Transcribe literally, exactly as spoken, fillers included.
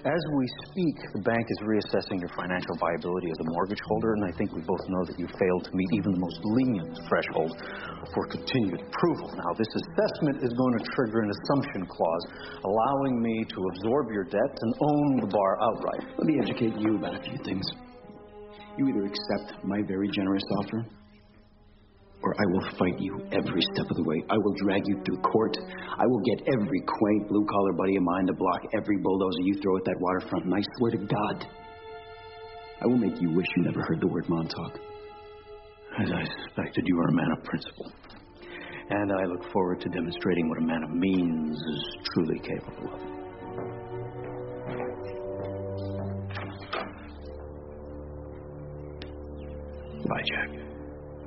As we speak, the bank is reassessing your financial viability as a mortgage holder, and I think we both know that you failed to meet even the most lenient threshold for continued approval. Now, this assessment is going to trigger an assumption clause, allowing me to absorb your debt and own the bar outright. Let me educate you about a few things. You either accept my very generous offer, or I will fight you every step of the way. I will drag you through court. I will get every quaint blue-collar buddy of mine to block every bulldozer you throw at that waterfront. And I swear to God, I will make you wish you never heard the word Montauk. As I suspected, you are a man of principle. And I look forward to demonstrating what a man of means is truly capable of. Bye, Jack.